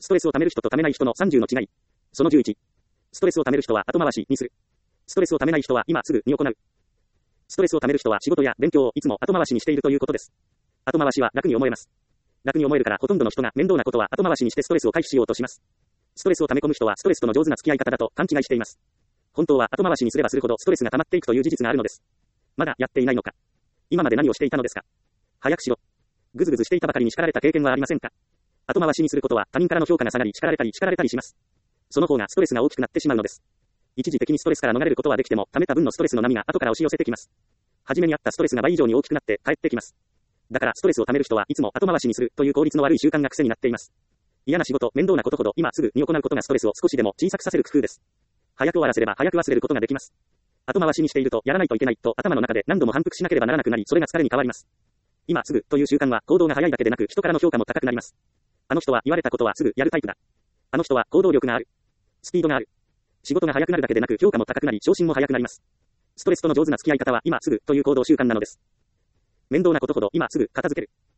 ストレスを溜める人と溜めない人の30の違い。その11。ストレスを溜める人は後回しにする。ストレスを溜めない人は今すぐに行う。ストレスを溜める人は仕事や勉強をいつも後回しにしているということです。後回しは楽に思えます。楽に思えるからほとんどの人が面倒なことは後回しにしてストレスを回避しようとします。ストレスを溜め込む人はストレスとの上手な付き合い方だと勘違いしています。本当は後回しにすればするほどストレスが溜まっていくという事実があるのです。まだやっていないのか。今まで何をしていたのですか。早くしろ。ぐずぐずしていたばかりに叱られた経験はありませんか。後回しにすることは他人からの評価が下がり叱られたりします。その方がストレスが大きくなってしまうのです。一時的にストレスから逃れることはできても、溜めた分のストレスの波が後から押し寄せてきます。初めにあったストレスが倍以上に大きくなって帰ってきます。だからストレスを溜める人はいつも後回しにするという効率の悪い習慣が癖になっています。嫌な仕事、面倒なことほど今すぐに行うことがストレスを少しでも小さくさせる工夫です。早く終わらせれば早く忘れることができます。後回しにしているとやらないといけないと頭の中で何度も反復しなければならなくなり、それが疲れに変わります。今すぐという習慣は行動が早いだけでなく人からの評価も高くなります。あの人は言われたことはすぐやるタイプだ。あの人は行動力がある。スピードがある。仕事が早くなるだけでなく評価も高くなり昇進も早くなります。ストレスとの上手な付き合い方は今すぐという行動習慣なのです。面倒なことほど今すぐ片付ける。